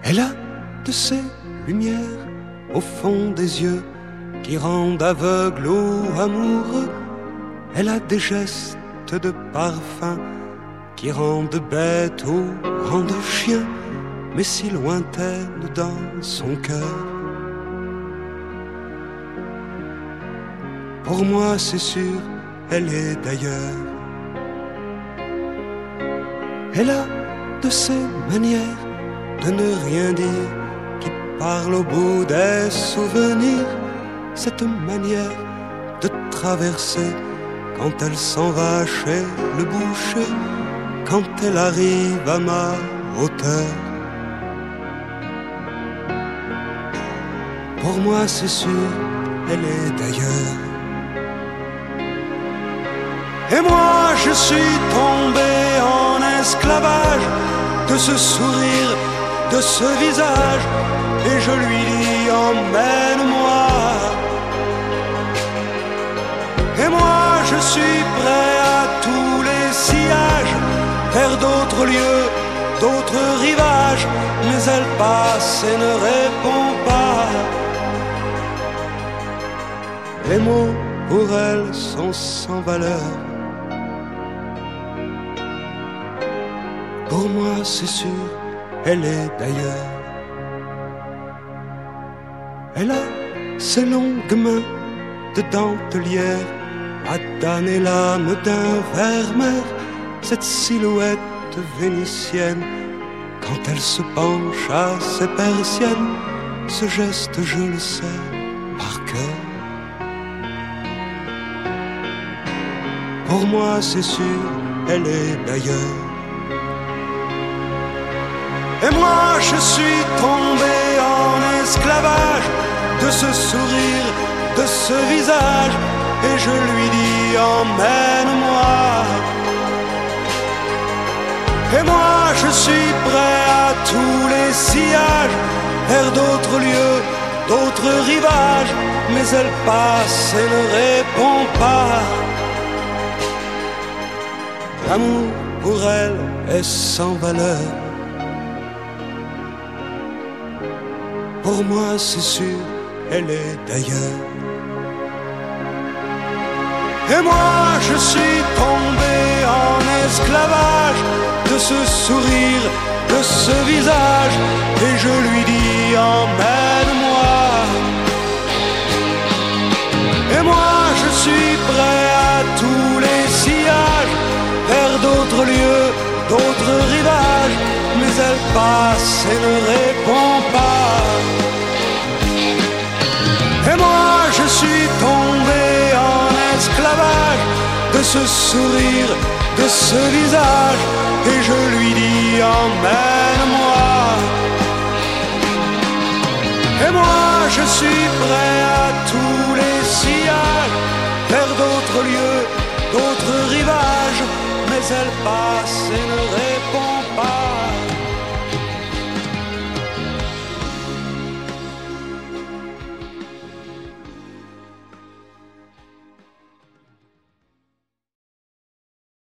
Elle a de ces lumières au fond des yeux qui rendent aveugle ou amoureux. Elle a des gestes de parfum qui rendent bête ou rendent chien, mais si lointaine dans son cœur. Pour moi c'est sûr, elle est d'ailleurs. Elle a de ces manières de ne rien dire qui parle au bout des souvenirs. Cette manière de traverser quand elle s'en va chez le boucher, quand elle arrive à ma hauteur. Pour moi c'est sûr, elle est d'ailleurs. Et moi je suis tombé en esclavage de ce sourire, de ce visage, et je lui dis emmène-moi. Et moi je suis prêt à tous les sillages, vers d'autres lieux, d'autres rivages, mais elle passe et ne répond pas. Les mots pour elle sont sans valeur. Pour moi c'est sûr, elle est d'ailleurs. Elle a ses longues mains de dentelière à damner l'âme d'un ver-mer. Cette silhouette vénitienne, quand elle se penche à ses persiennes, ce geste je le sais par cœur. Pour moi c'est sûr, elle est d'ailleurs. Et moi je suis tombé en esclavage de ce sourire, de ce visage, et je lui dis emmène-moi. Et moi je suis prêt à tous les sillages, vers d'autres lieux, d'autres rivages, mais elle passe et ne répond pas. L'amour pour elle est sans valeur. Pour moi c'est sûr, elle est d'ailleurs. Et moi je suis tombé en esclavage de ce sourire, de ce visage, et je lui dis emmène-moi. Et moi je suis prêt à tous les sillages, vers d'autres lieux, d'autres rivages, mais elle passe et ne répond pas. Et moi je suis tombé en esclavage de ce sourire, de ce visage, et je lui dis emmène-moi. Et moi je suis prêt à tous les sillages, vers d'autres lieux, d'autres rivages, mais elle passe